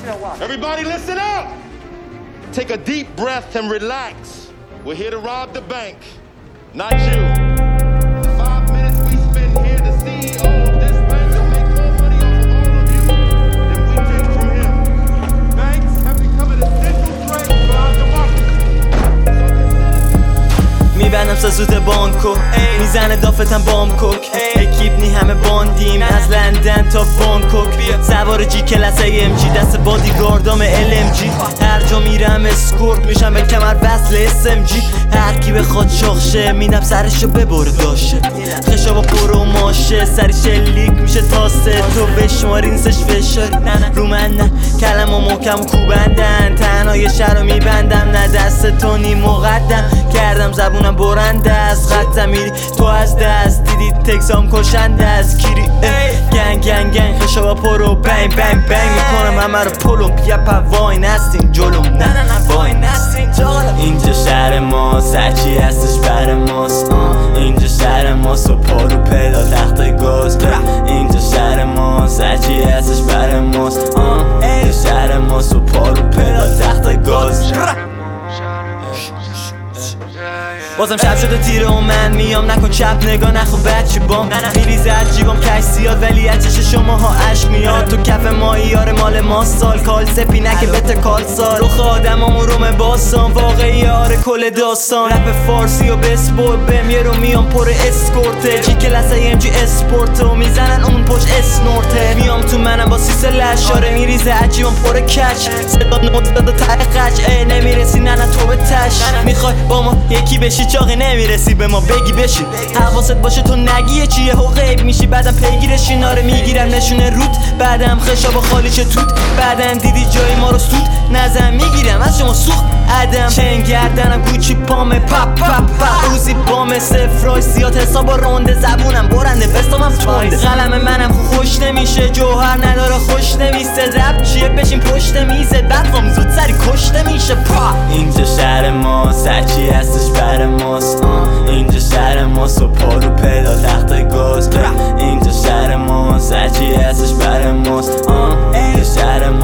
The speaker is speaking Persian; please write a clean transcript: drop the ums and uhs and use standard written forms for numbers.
Everybody listen up! Take a deep breath and relax. We're here to rob the bank, not you. In the 5 minutes we spend here, the CEO of this bank will make more money off of all of you than we take from him. Banks have become an essential threat for our democracy. میبندم سازوت بانکو میزنه دافتم بامکوک اکیبنی همه باندیم از لندن تا بانکوک سوار جی کلاس AMG دست بادیگاردام LMG هر جا میرم اسکورت میشم به کمر وصل SMG هر کی بخواد شاخشه میدم سرشو ببره داشه خشابا پر و ماشه سری شلیک میشه تاسه تو بشماری نیستش فشاری رو من نه کلم و محکم کوبندن تنها یه شهر میبندم نه دست تو نی مقدم کردم زبونم برنده از خطم میری تو از دست دیدی تکسام کشنده از کیری گنگ گنگ گنگ خشابا پر و بنگ بنگ بنگ میکنم همه رو پلوم یه پا وای نستین جلوم نه وای نستین جلوم اینجا شهر ماست هرچی هستش بر ماست اینجا شهر ماست و پارو پیدا تخت گاز اینجا شهر ماست هرچی هستش بر ماست اینجا شهر ماست و پارو پیدا تخت گاز بازم شب شده تیره و من میام نکن چپ نگاه نخون بچه بام میریزه از جیبام کش زیاد ولی از چش شماها عشق میاد تو کف ماهی یار مال ما سال کال سپینک بت کال سال رخ آدمامو روم باستان واقعی آره کل داستان رپ فارسی و بسپور بهم یه رو میام پر اسکورته جی کلاس AMG اسپورتو میزنن اون پشت اسنورته میام تو منم با سیس لشاره میریزه از جیبام پر کچ صدا نوت دادا ته قچ نمیرسی نه تو به تش میخوای با ما یکی بشی چاقی نمیرسی به ما بگی بشی حواست باشه تو نگیه چیه هو غیب میشی بعدم پیگیرشی ناره میگیرم نشونه روت بعدم خشاب خالی چه توت بعدم دیدی جای ما رو سود نزن میگیرم از شما سوخت عدم چنگ گردنم کوچی پامه پپ پپ پپ روزی بام صفرای سیات حسابا رونده زبونم برنده بستامم تونده قلم منم خوش نمیشه جوهر نداره خوش نمیسته رب چیه بشین پشت میزه بدقام زود سری کشته میشه اینجا شهر ماست هرچی هستش بر ماست اینجا شهر ماست و پارو پیدا تخت گاز اینجا شهر ماست هرچی هستش بر ماست اینجا شهر